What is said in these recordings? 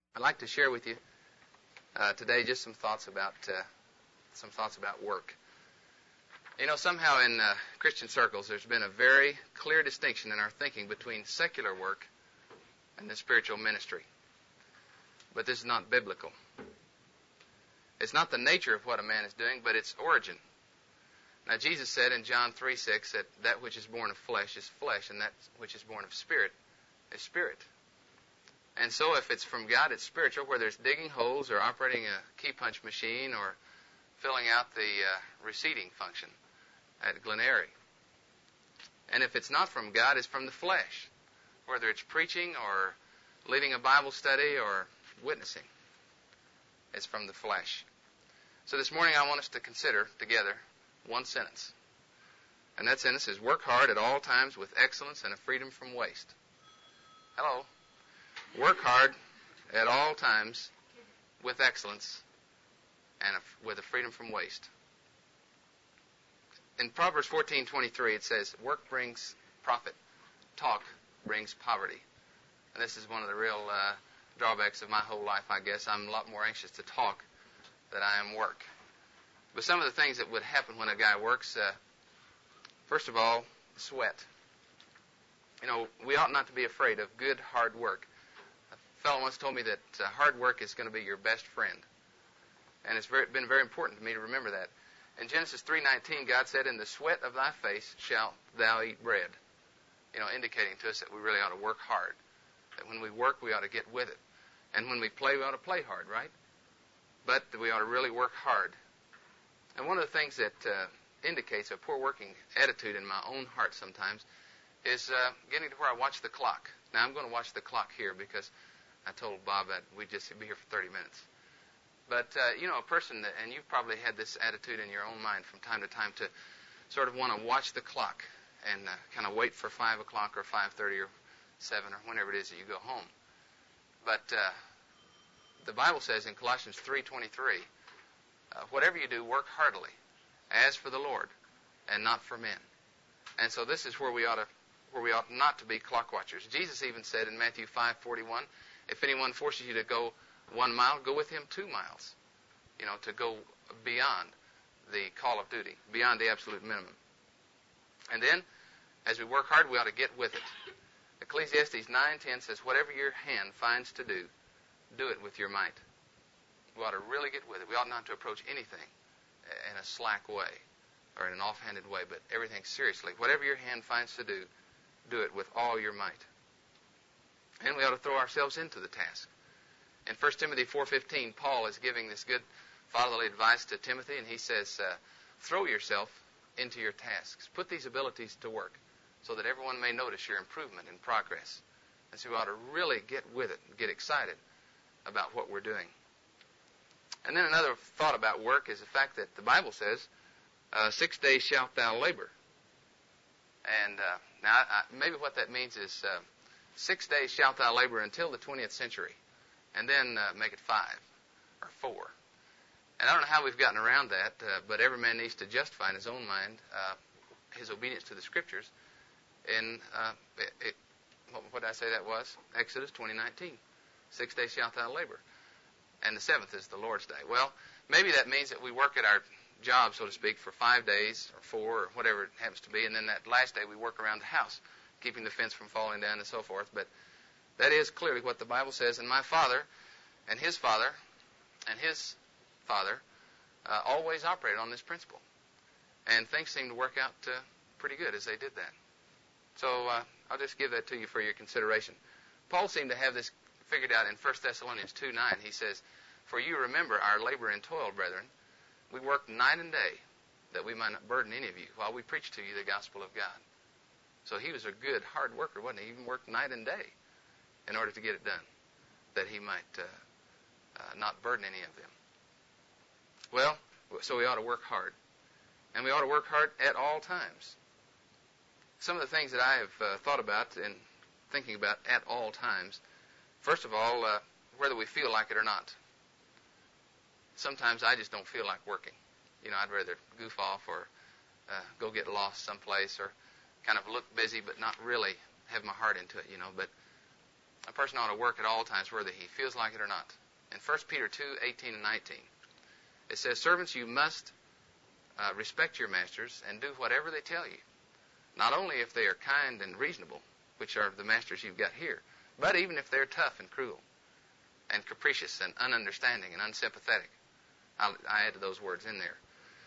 I'd like to share with you today just some thoughts about work. You know, somehow in Christian circles, there's been a very clear distinction in our thinking between secular work and the spiritual ministry. But this is not biblical. It's not the nature of what a man is doing, but its origin. Now, Jesus said in John 3:6 that which is born of flesh is flesh, and that which is born of spirit is spirit. And so if it's from God, it's spiritual, whether it's digging holes or operating a key punch machine or filling out the receipting function at Glen Eyrie. And if it's not from God, it's from the flesh, whether it's preaching or leading a Bible study or witnessing. It's from the flesh. So this morning I want us to consider together one sentence. And that sentence is, work hard at all times with excellence and a freedom from waste. Hello. Work hard at all times with excellence and with a freedom from waste. In Proverbs 14:23 it says, work brings profit, talk brings poverty. And this is one of the real drawbacks of my whole life, I guess. I'm a lot more anxious to talk than I am work. But some of the things that would happen when a guy works, first of all, sweat. You know, we ought not to be afraid of good, hard work. A fellow once told me that hard work is going to be your best friend. And it's been very important to me to remember that. In Genesis 3:19, God said, in the sweat of thy face shalt thou eat bread. You know, indicating to us that we really ought to work hard. That when we work, we ought to get with it. And when we play, we ought to play hard, right? But that we ought to really work hard. And one of the things that indicates a poor working attitude in my own heart sometimes is getting to where I watch the clock. Now, I'm going to watch the clock here because I told Bob that we'd just be here for 30 minutes. But, you know, a person, and you've probably had this attitude in your own mind from time to time to sort of want to watch the clock and kind of wait for 5 o'clock or 5:30 or 7 or whenever it is that you go home. But the Bible says in Colossians 3:23, whatever you do, work heartily, as for the Lord, and not for men. And so this is where we ought not to be clock watchers. Jesus even said in Matthew 5:41, if anyone forces you to go 1 mile, go with him 2 miles. You know, to go beyond the call of duty, beyond the absolute minimum. And then, as we work hard, we ought to get with it. Ecclesiastes 9:10 says, whatever your hand finds to do, do it with your might. We ought to really get with it. We ought not to approach anything in a slack way or in an offhanded way, but everything seriously. Whatever your hand finds to do, do it with all your might. And we ought to throw ourselves into the task. In 1 Timothy 4:15, Paul is giving this good fatherly advice to Timothy, and he says, throw yourself into your tasks. Put these abilities to work so that everyone may notice your improvement and progress. And so we ought to really get with it and get excited about what we're doing. And then another thought about work is the fact that the Bible says, 6 days shalt thou labor. And now maybe what that means is 6 days shalt thou labor until the 20th century, and then make it 5 or 4. And I don't know how we've gotten around that, but every man needs to justify in his own mind his obedience to the Scriptures. In what did I say that was? Exodus 20:19. 6 days shalt thou labor, and the 7th is the Lord's day. Well, maybe that means that we work at our job, so to speak, for 5 days or 4 or whatever it happens to be, and then that last day we work around the house, keeping the fence from falling down and so forth. But that is clearly what the Bible says. And my father and his father and his father always operated on this principle. And things seem to work out pretty good as they did that. So I'll just give that to you for your consideration. Paul seemed to have this figured out in 1 Thessalonians 2:9. He says, for you remember our labor and toil, brethren. We worked night and day that we might not burden any of you while we preach to you the gospel of God. So he was a good, hard worker, wasn't he? He even worked night and day in order to get it done, that he might not burden any of them. Well, so we ought to work hard. And we ought to work hard at all times. Some of the things that I have thought about and thinking about at all times, first of all, whether we feel like it or not. Sometimes I just don't feel like working. You know, I'd rather goof off or go get lost someplace or kind of look busy but not really have my heart into it, you know. But A person ought to work at all times, whether he feels like it or not. In 1 Peter 2:18 and 19, it says, "Servants, you must respect your masters and do whatever they tell you, not only if they are kind and reasonable, which are the masters you've got here, but even if they're tough and cruel and capricious and ununderstanding and unsympathetic." I added those words in there.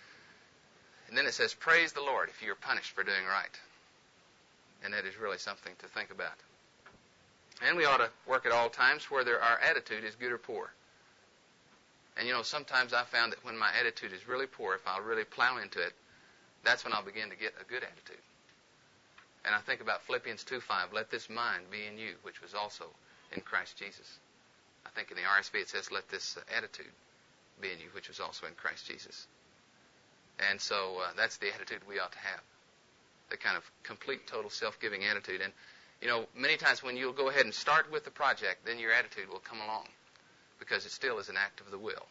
And then it says, "Praise the Lord if you are punished for doing right." And that is really something to think about. And we ought to work at all times whether our attitude is good or poor. And sometimes I found that when my attitude is really poor, if I'll really plow into it, that's when I'll begin to get a good attitude. And I think about Philippians 2:5, "Let this mind be in you, which was also in Christ Jesus." I think in the RSV it says, "Let this attitude be in you, which was also in Christ Jesus." And so that's the attitude we ought to have, the kind of complete, total, self-giving attitude. And, many times when you'll go ahead and start with the project, then your attitude will come along, because it still is an act of the will.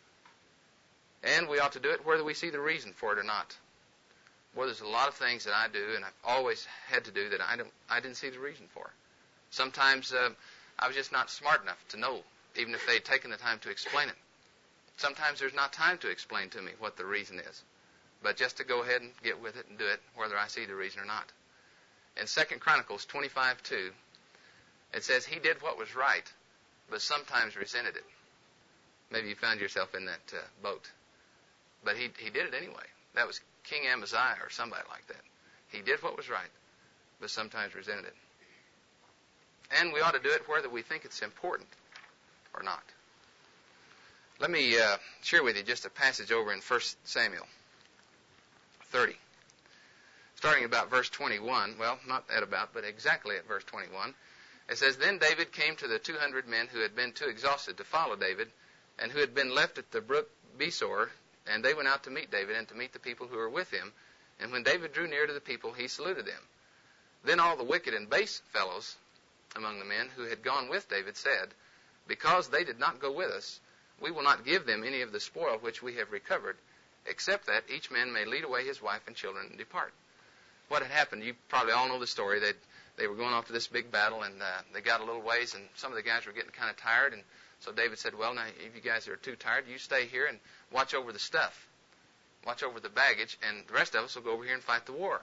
And we ought to do it whether we see the reason for it or not. Well, there's a lot of things that I do, and I've always had to do, that I didn't see the reason for. Sometimes I was just not smart enough to know, even if they'd taken the time to explain it. Sometimes there's not time to explain to me what the reason is, but just to go ahead and get with it and do it, whether I see the reason or not. In 2 Chronicles 25:2, it says, "He did what was right, but sometimes resented it." Maybe you found yourself in that boat. But he did it anyway. That was King Amaziah or somebody like that. He did what was right, but sometimes resented it. And we ought to do it whether we think it's important or not. Let me share with you just a passage over in 1 Samuel 30. Starting about verse 21, well, not at about, but exactly at verse 21, it says, "Then David came to the 200 men who had been too exhausted to follow David, and who had been left at the brook Besor, and they went out to meet David and to meet the people who were with him. And when David drew near to the people, he saluted them. Then all the wicked and base fellows among the men who had gone with David said, 'Because they did not go with us, we will not give them any of the spoil which we have recovered, except that each man may lead away his wife and children and depart.'" What had happened, you probably all know the story. They were going off to this big battle, and they got a little ways, and some of the guys were getting kind of tired. And so David said, "Well, now, if you guys are too tired, you stay here and watch over the stuff. Watch over the baggage, and the rest of us will go over here and fight the war."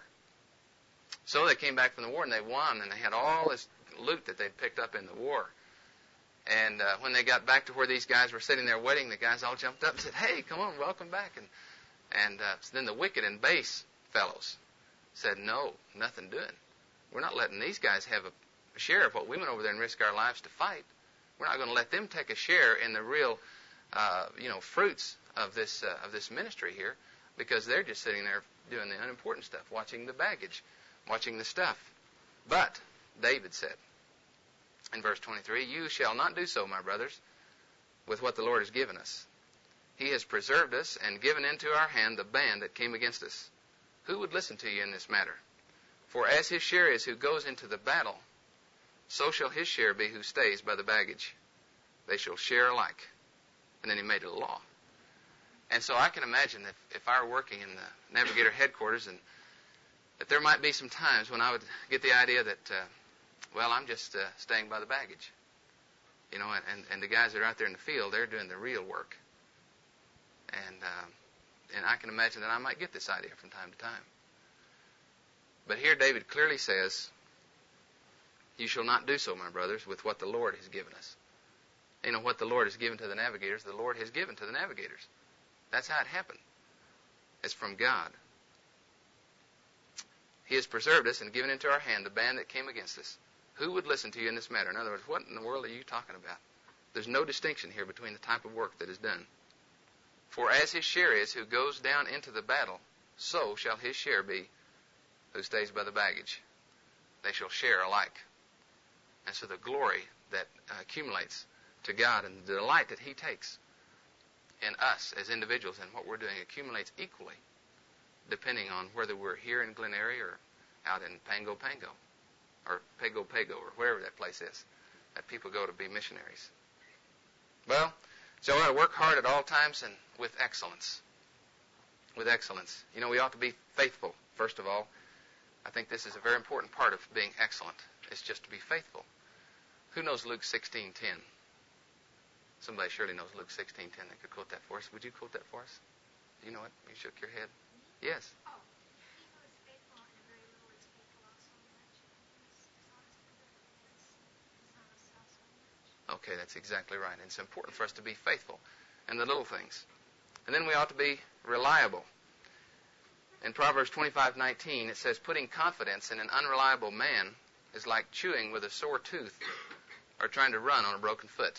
So they came back from the war, and they won, and they had all this loot that they'd picked up in the war. And when they got back to where these guys were sitting there waiting, the guys all jumped up and said, "Hey, come on, welcome back." And so then the wicked and base fellows said, "No, nothing doing. We're not letting these guys have a share of what we went over there and risk our lives to fight. We're not going to let them take a share in the real, fruits of this ministry here, because they're just sitting there doing the unimportant stuff, watching the baggage, watching the stuff." But David said in verse 23, "You shall not do so, my brothers, with what the Lord has given us. He has preserved us and given into our hand the band that came against us. Who would listen to you in this matter? For as his share is who goes into the battle, so shall his share be who stays by the baggage. They shall share alike." And then he made it a law. And so I can imagine that if I were working in the Navigator headquarters, and that there might be some times when I would get the idea that, I'm just staying by the baggage. And the guys that are out there in the field, they're doing the real work. And I can imagine that I might get this idea from time to time. But here David clearly says, "You shall not do so, my brothers, with what the Lord has given us." What the Lord has given to the navigators, the Lord has given to the navigators. That's how it happened. It's from God. "He has preserved us and given into our hand the band that came against us. Who would listen to you in this matter?" In other words, what in the world are you talking about? There's no distinction here between the type of work that is done. "For as his share is who goes down into the battle, so shall his share be who stays by the baggage. They shall share alike." And so the glory that accumulates to God and the delight that he takes in us as individuals and what we're doing accumulates equally, depending on whether we're here in Glen Eyrie or out in Pango Pango or Pago Pago or wherever that place is that people go to be missionaries. Well, so we ought to work hard at all times and with excellence. With excellence. We ought to be faithful, first of all. I think this is a very important part of being excellent. It's just to be faithful. Who knows Luke 16:10? Somebody surely knows Luke 16:10. They could quote that for us. Would you quote that for us? Do you know it? You shook your head. Yes. Oh, he who is faithful in a very little is faithful also in much. He who is dishonest in very little is dishonest also in much. Okay, that's exactly right. And it's important for us to be faithful in the little things. And then we ought to be reliable. In Proverbs 25:19, it says, putting confidence in an unreliable man is like chewing with a sore tooth or trying to run on a broken foot.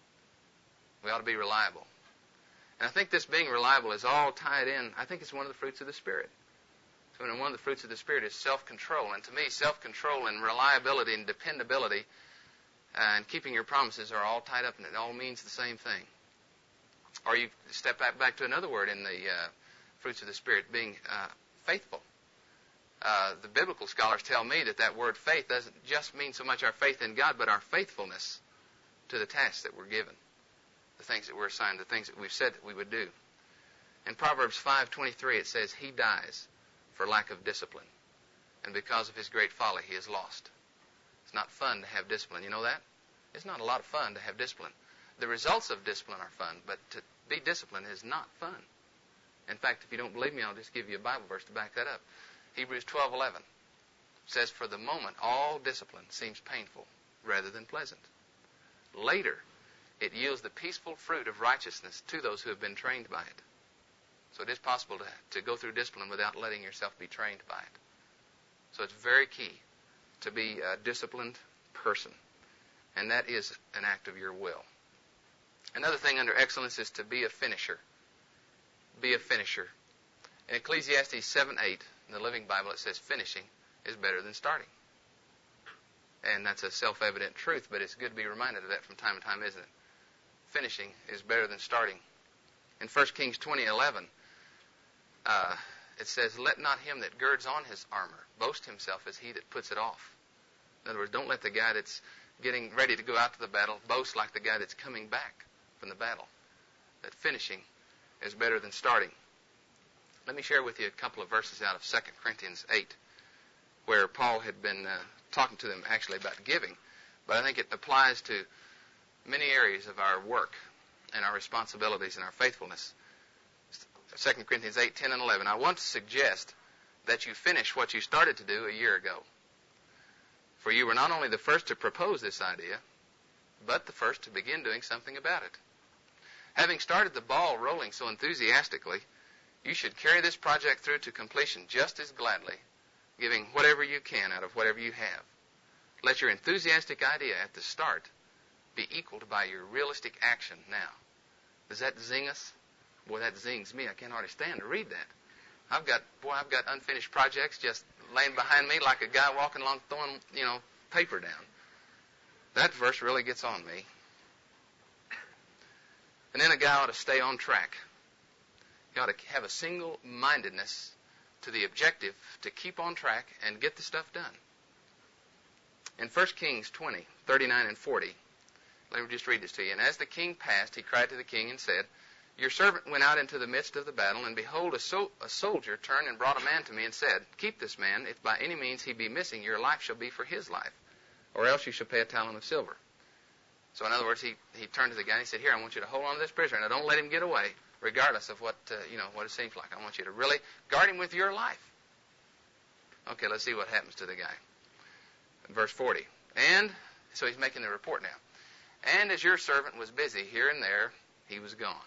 We ought to be reliable. And I think this being reliable is all tied in. I think it's one of the fruits of the Spirit. So one of the fruits of the Spirit is self-control. And to me, self-control and reliability and dependability and keeping your promises are all tied up in it. It all means the same thing. Or you step back to another word in the fruits of the Spirit, being faithful. The biblical scholars tell me that word faith doesn't just mean so much our faith in God, but our faithfulness to the tasks that we're given, the things that we're assigned, the things that we've said that we would do. In Proverbs 5:23, it says, he dies for lack of discipline, and because of his great folly he is lost. It's not fun to have discipline. You know that? It's not a lot of fun to have discipline. The results of discipline are fun, but to be disciplined is not fun. In fact, if you don't believe me, I'll just give you a Bible verse to back that up. Hebrews 12:11 says, for the moment, all discipline seems painful rather than pleasant. Later, it yields the peaceful fruit of righteousness to those who have been trained by it. So it is possible to go through discipline without letting yourself be trained by it. So it's very key to be a disciplined person. And that is an act of your will. Another thing under excellence is to be a finisher. Be a finisher. In Ecclesiastes 7:8, in the Living Bible, it says finishing is better than starting. And that's a self-evident truth, but it's good to be reminded of that from time to time, isn't it? Finishing is better than starting. In 1 Kings 20:11, it says, let not him that girds on his armor boast himself as he that puts it off. In other words, don't let the guy that's getting ready to go out to the battle boast like the guy that's coming back from the battle. That finishing is better than starting. Let me share with you a couple of verses out of 2 Corinthians 8, where Paul had been talking to them actually about giving, but I think it applies to many areas of our work and our responsibilities and our faithfulness. 2 Corinthians 8, 10, and 11. I want to suggest that you finish what you started to do a year ago. For you were not only the first to propose this idea, but the first to begin doing something about it. Having started the ball rolling so enthusiastically, you should carry this project through to completion just as gladly, giving whatever you can out of whatever you have. Let your enthusiastic idea at the start be equaled by your realistic action now. Does that zing us? Boy, that zings me. I can't hardly stand to read that. I've got unfinished projects just laying behind me like a guy walking along throwing, paper down. That verse really gets on me. And then a guy ought to stay on track. He ought to have a single-mindedness to the objective to keep on track and get the stuff done. In 1 Kings 20, 39 and 40, let me just read this to you. And as the king passed, he cried to the king and said, your servant went out into the midst of the battle, and behold, a soldier turned and brought a man to me and said, keep this man, if by any means he be missing, your life shall be for his life, or else you shall pay a talent of silver. So in other words, he turned to the guy and he said, here, I want you to hold on to this prisoner, and don't let him get away, regardless of what it seems like. I want you to really guard him with your life. Okay, let's see what happens to the guy. Verse 40. And, so he's making the report now. And as your servant was busy here and there, he was gone.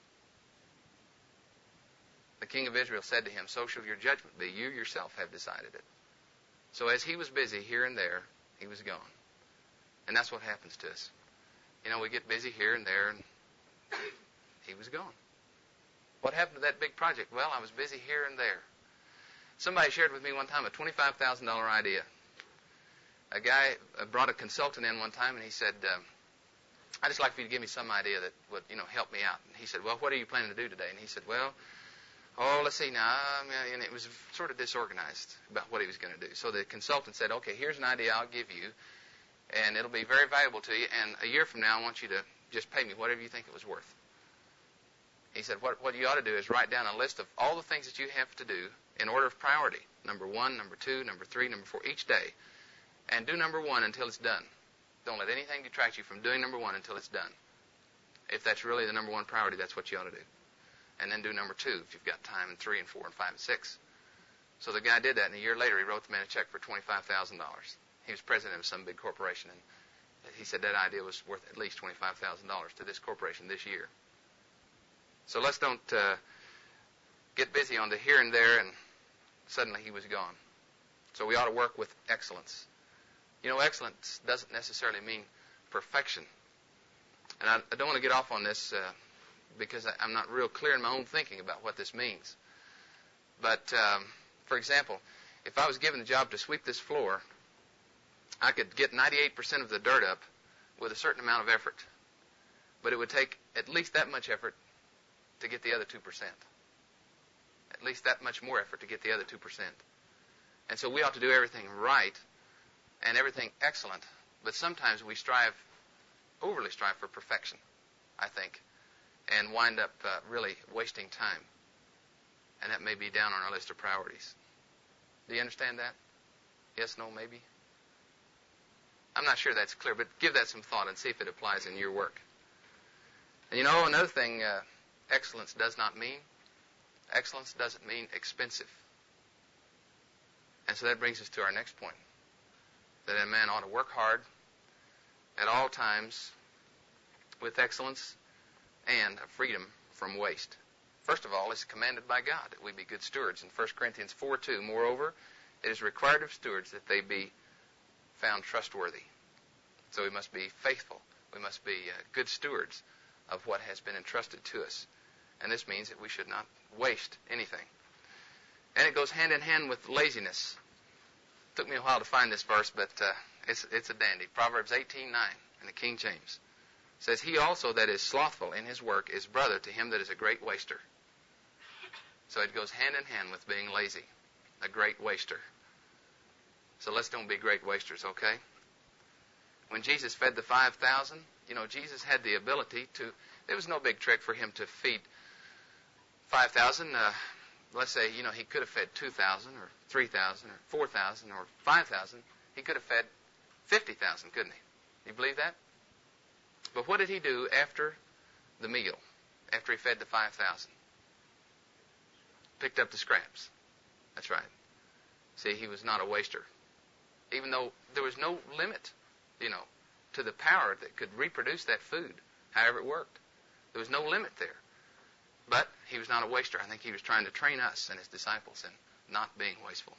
The king of Israel said to him, so shall your judgment be. You yourself have decided it. So as he was busy here and there, he was gone. And that's what happens to us. We get busy here and there, and he was gone. What happened to that big project? Well, I was busy here and there. Somebody shared with me one time a $25,000 idea. A guy brought a consultant in one time, and he said, I'd just like for you to give me some idea that would, help me out. And he said, well, what are you planning to do today? And he said, well, let's see now. And it was sort of disorganized about what he was going to do. So the consultant said, okay, here's an idea I'll give you, and it'll be very valuable to you. And a year from now, I want you to just pay me whatever you think it was worth. He said, what you ought to do is write down a list of all the things that you have to do in order of priority. Number 1, number 2, number 3, number 4, each day. And do number 1 until it's done. Don't let anything detract you from doing number one until it's done. If that's really the number one priority, that's what you ought to do. And then do number two if you've got time, and 3 and 4 and 5 and 6. So the guy did that, and a year later he wrote the man a check for $25,000. He was president of some big corporation, and he said that idea was worth at least $25,000 to this corporation this year. So let's don't get busy on the here and there, and suddenly he was gone. So we ought to work with excellence. You know, excellence doesn't necessarily mean perfection. And I don't want to get off on this because I'm not real clear in my own thinking about what this means. But, for example, if I was given the job to sweep this floor, I could get 98% of the dirt up with a certain amount of effort. But it would take at least that much effort to get the other 2%. At least that much more effort to get the other 2%. And so we ought to do everything right and everything excellent. But sometimes we overly strive for perfection, I think, and wind up really wasting time. And that may be down on our list of priorities. Do you understand that? Yes, no, maybe? I'm not sure that's clear, but give that some thought and see if it applies in your work. And you know, another thing excellence does not mean, excellence doesn't mean expensive. And so that brings us to our next point, that a man ought to work hard at all times with excellence and a freedom from waste. First of all, it's commanded by God that we be good stewards. In 1 Corinthians 4:2, moreover, it is required of stewards that they be found trustworthy. So we must be faithful. We must be good stewards of what has been entrusted to us. And this means that we should not waste anything. And it goes hand in hand with laziness. It took me a while to find this verse, but it's a dandy. Proverbs 18:9 in the King James says, he also that is slothful in his work is brother to him that is a great waster. So it goes hand in hand with being lazy, a great waster. So let's don't be great wasters, okay? When Jesus fed the 5,000, you know, Jesus had the ability to, there was no big trick for him to feed 5,000. Let's say, you know, he could have fed 2,000 or 3,000 or 4,000 or 5,000. He could have fed 50,000, couldn't he? Do you believe that? But what did he do after the meal, after he fed the 5,000? Picked up the scraps. That's right. See, he was not a waster. Even though there was no limit, you know, to the power that could reproduce that food, however it worked. There was no limit there. But he was not a waster. I think he was trying to train us and his disciples in not being wasteful.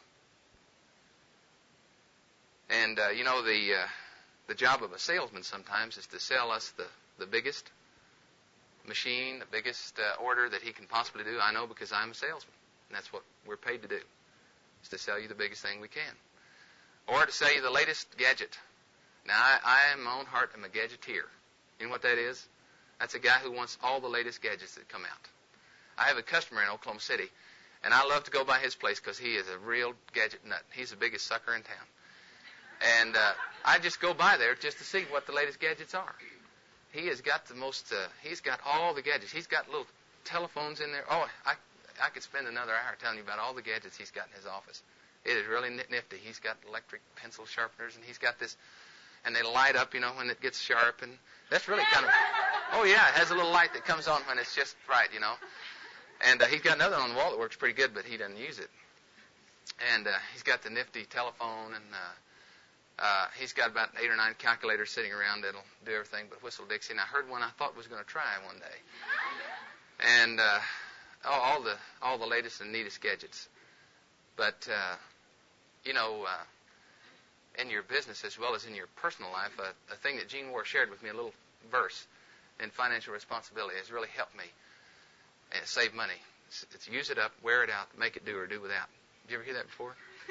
And, you know, the job of a salesman sometimes is to sell us the biggest machine, the biggest order that he can possibly do. I know because I'm a salesman. And that's what we're paid to do, is to sell you the biggest thing we can. Or to sell you the latest gadget. Now, I in my own heart am a gadgeteer. You know what that is? That's a guy who wants all the latest gadgets that come out. I have a customer in Oklahoma City, and I love to go by his place because he is a real gadget nut. He's the biggest sucker in town. And I just go by there just to see what the latest gadgets are. He has got the most, he's got all the gadgets. He's got little telephones in there. Oh, I could spend another hour telling you about all the gadgets he's got in his office. It is really nifty. He's got electric pencil sharpeners, and he's got this, and they light up, you know, when it gets sharp. And that's really kind of, oh, yeah, it has a little light that comes on when it's just right, you know. And he's got another on the wall that works pretty good, but he doesn't use it. And he's got the nifty telephone, and he's got about 8 or 9 calculators sitting around that'll do everything but whistle Dixie. And I heard one I thought was going to try one day. And all the latest and neatest gadgets. But, you know, in your business as well as in your personal life, a thing that Gene Moore shared with me, a little verse in Financial Responsibility, has really helped me save money. It's use it up, wear it out, make it do or do without. Did you ever hear that before?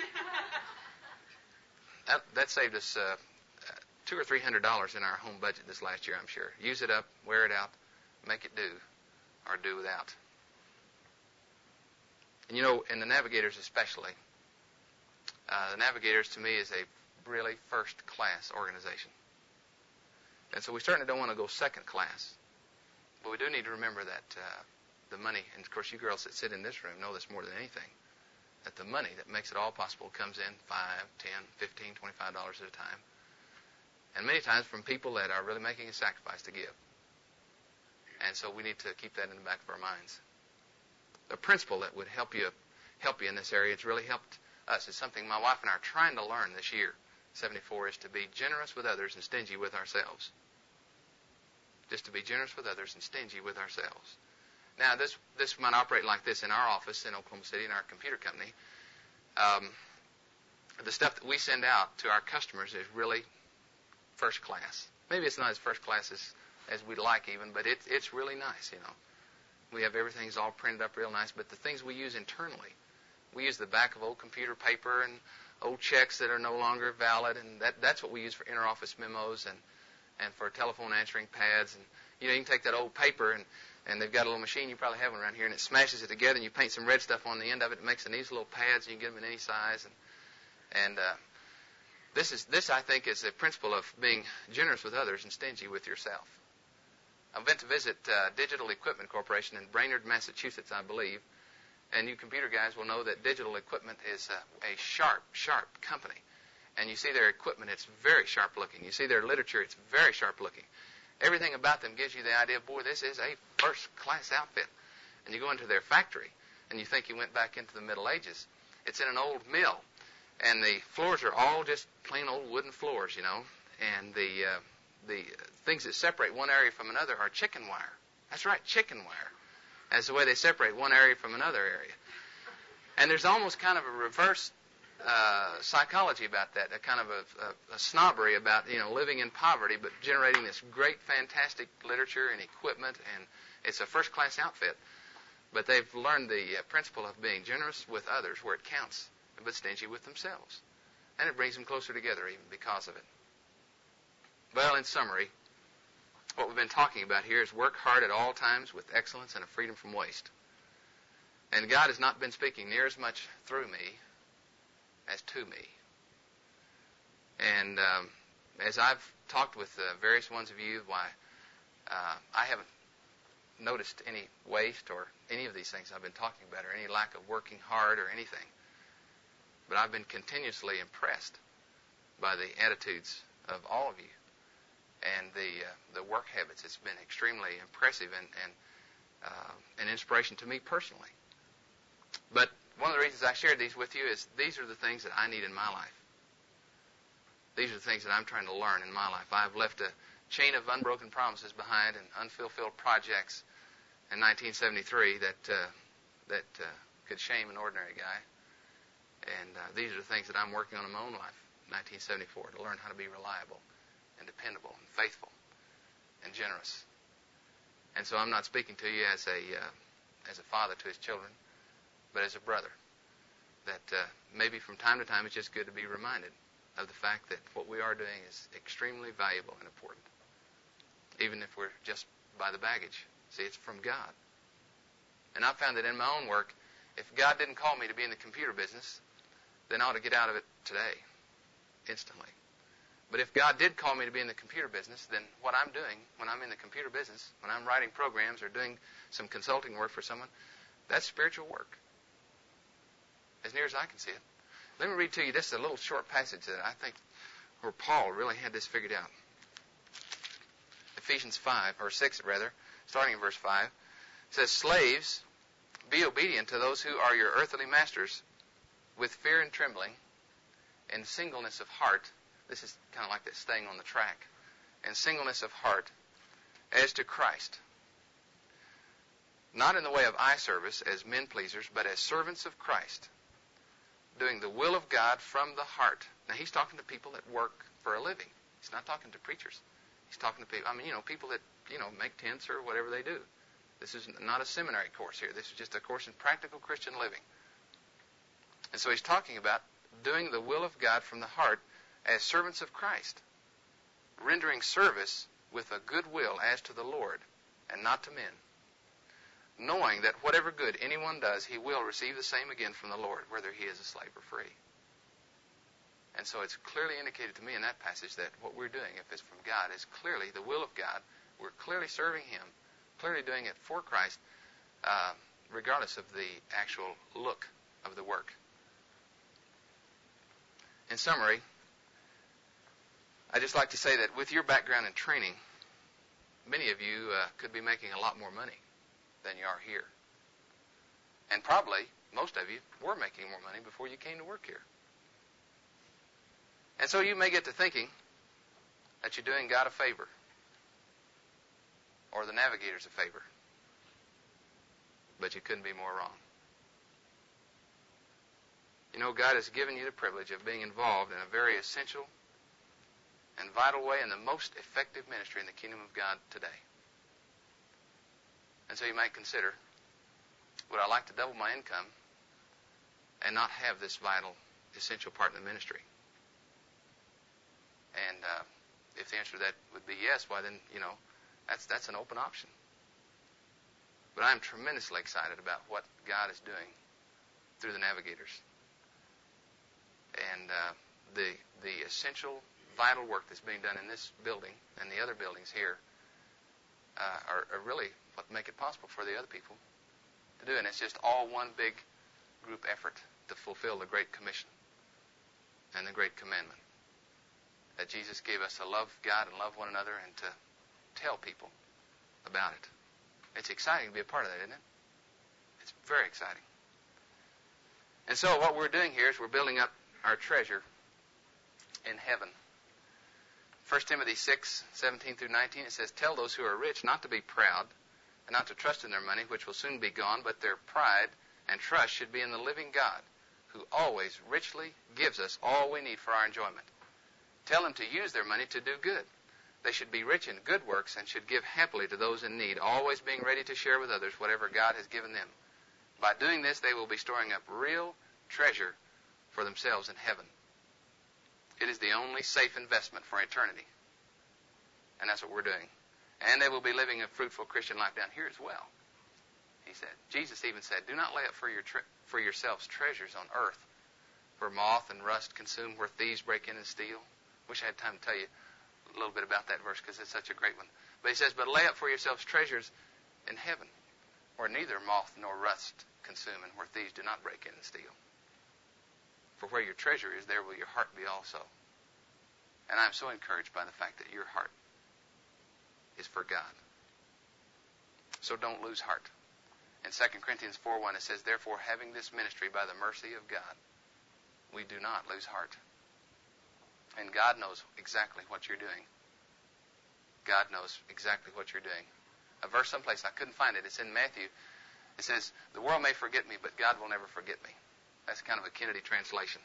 That saved us $200 or $300 in our home budget this last year, I'm sure. Use it up, wear it out, make it do or do without. And you know, in the Navigators especially, the Navigators to me is a really first-class organization. And so we certainly don't want to go second class. But we do need to remember that the money, and of course you girls that sit in this room know this more than anything, that the money that makes it all possible comes in $5, $10, $15, $25 at a time. And many times from people that are really making a sacrifice to give. And so we need to keep that in the back of our minds. The principle that would help you in this area, it's really helped us. It's something my wife and I are trying to learn this year, 74, is to be generous with others and stingy with ourselves. Just to be generous with others and stingy with ourselves. Now, this might operate like this in our office in Oklahoma City, in our computer company. The stuff that we send out to our customers is really first class. Maybe it's not as first class as we'd like even, but it's really nice, you know. We have everything's all printed up real nice, but the things we use internally, we use the back of old computer paper and old checks that are no longer valid, and that's what we use for interoffice memos and for telephone answering pads. And you know, you can take that old paper and they've got a little machine, you probably have one around here, and it smashes it together, and you paint some red stuff on the end of it. It makes these little pads, and you can get them in any size. And this I think is the principle of being generous with others and stingy with yourself. I went to visit Digital Equipment Corporation in Brainerd, Massachusetts, I believe. And you computer guys will know that Digital Equipment is a sharp company. And you see their equipment, it's very sharp looking. You see their literature, it's very sharp looking. Everything about them gives you the idea, boy, this is a first-class outfit. And you go into their factory, and you think you went back into the Middle Ages. It's in an old mill, and the floors are all just plain old wooden floors, you know. And the things that separate one area from another are chicken wire. That's right, chicken wire. That's the way they separate one area from another area. And there's almost kind of a reverse psychology about that, a kind of a snobbery about, you know, living in poverty but generating this great, fantastic literature and equipment, and it's a first-class outfit. But they've learned the principle of being generous with others where it counts, but stingy with themselves. And it brings them closer together even because of it. Well, in summary, what we've been talking about here is work hard at all times with excellence and a freedom from waste. And God has not been speaking near as much through me as to me. And as I've talked with various ones of you, why I haven't noticed any waste or any of these things I've been talking about, or any lack of working hard or anything. But I've been continuously impressed by the attitudes of all of you and the work habits. It's been extremely impressive and an inspiration to me personally. But one of the reasons I shared these with you is these are the things that I need in my life. These are the things that I'm trying to learn in my life. I've left a chain of unbroken promises behind and unfulfilled projects in 1973 that could shame an ordinary guy. And these are the things that I'm working on in my own life, 1974, to learn how to be reliable and dependable and faithful and generous. And so I'm not speaking to you as a father to his children, but as a brother. That maybe from time to time it's just good to be reminded of the fact that what we are doing is extremely valuable and important, even if we're just by the baggage. See, it's from God. And I've found that in my own work, if God didn't call me to be in the computer business, then I ought to get out of it today, instantly. But if God did call me to be in the computer business, then what I'm doing when I'm in the computer business, when I'm writing programs or doing some consulting work for someone, that's spiritual work, as near as I can see it. Let me read to you just a little short passage that I think where Paul really had this figured out. Ephesians 5, or 6 rather, starting in verse 5, says, "Slaves, be obedient to those who are your earthly masters with fear and trembling and singleness of heart." This is kind of like that staying on the track. "And singleness of heart as to Christ, not in the way of eye service as men pleasers, but as servants of Christ, doing the will of God from the heart." Now, he's talking to people that work for a living. He's not talking to preachers. He's talking to people, people that, make tents or whatever they do. This is not a seminary course here. This is just a course in practical Christian living. And so he's talking about doing the will of God from the heart as servants of Christ, rendering service with a good will as to the Lord and not to men, knowing that whatever good anyone does, he will receive the same again from the Lord, whether he is a slave or free. And so it's clearly indicated to me in that passage that what we're doing, if it's from God, is clearly the will of God. We're clearly serving him, clearly doing it for Christ, regardless of the actual look of the work. In summary, I'd just like to say that with your background and training, many of you could be making a lot more money than you are here. And probably most of you were making more money before you came to work here. And so you may get to thinking that you're doing God a favor or the navigators a favor. But you couldn't be more wrong. You know, God has given you the privilege of being involved in a very essential and vital way in the most effective ministry in the kingdom of God today. And so you might consider, would I like to double my income and not have this vital, essential part in the ministry? And if the answer to that would be yes, why then, that's an open option. But I'm tremendously excited about what God is doing through the navigators. And the essential, vital work that's being done in this building and the other buildings here are really what make it possible for the other people to do. And it's just all one big group effort to fulfill the Great Commission and the Great Commandment that Jesus gave us, to love God and love one another and to tell people about it. It's exciting to be a part of that, isn't it? It's very exciting. And so what we're doing here is we're building up our treasure in heaven. 1 Timothy 6:17 through 19, it says, "Tell those who are rich not to be proud and not to trust in their money, which will soon be gone, but their pride and trust should be in the living God, who always richly gives us all we need for our enjoyment. Tell them to use their money to do good. They should be rich in good works and should give happily to those in need, always being ready to share with others whatever God has given them. By doing this, they will be storing up real treasure for themselves in heaven. It is the only safe investment for eternity." And that's what we're doing. "And they will be living a fruitful Christian life down here as well," he said. Jesus even said, "Do not lay up for yourselves treasures on earth, where moth and rust consume, where thieves break in and steal." Wish I had time to tell you a little bit about that verse because it's such a great one. But he says, "But lay up for yourselves treasures in heaven, where neither moth nor rust consume, and where thieves do not break in and steal. For where your treasure is, there will your heart be also." And I'm so encouraged by the fact that your heart is for God. So don't lose heart. In 2 Corinthians 4:1, it says, "Therefore, having this ministry by the mercy of God, we do not lose heart." And God knows exactly what you're doing. God knows exactly what you're doing. A verse someplace, I couldn't find it. It's in Matthew. It says, "The world may forget me, but God will never forget me." That's kind of a Kennedy translation.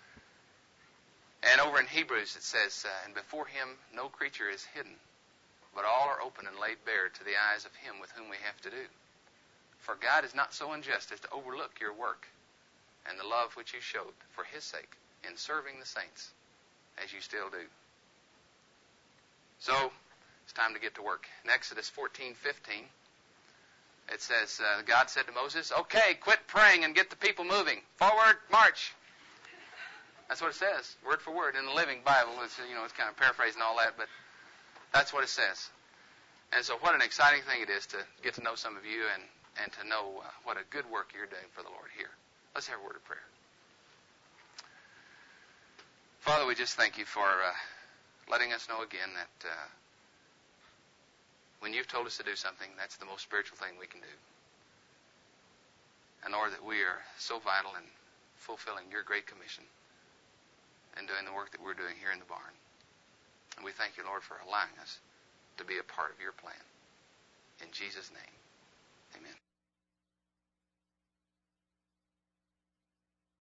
And over in Hebrews it says, "And before him no creature is hidden, but all are open and laid bare to the eyes of him with whom we have to do. For God is not so unjust as to overlook your work and the love which you showed for his sake in serving the saints, as you still do." So it's time to get to work. In Exodus 14:15, it says, God said to Moses, "Okay, quit praying and get the people moving. Forward, march." That's what it says, word for word, in the Living Bible. It's kind of paraphrasing all that, but that's what it says. And so what an exciting thing it is to get to know some of you and to know what a good work you're doing for the Lord here. Let's have a word of prayer. Father, we just thank you for letting us know again that when you've told us to do something, that's the most spiritual thing we can do. And Lord, that we are so vital in fulfilling your great commission and doing the work that we're doing here in the barn. And we thank you, Lord, for allowing us to be a part of your plan. In Jesus' name.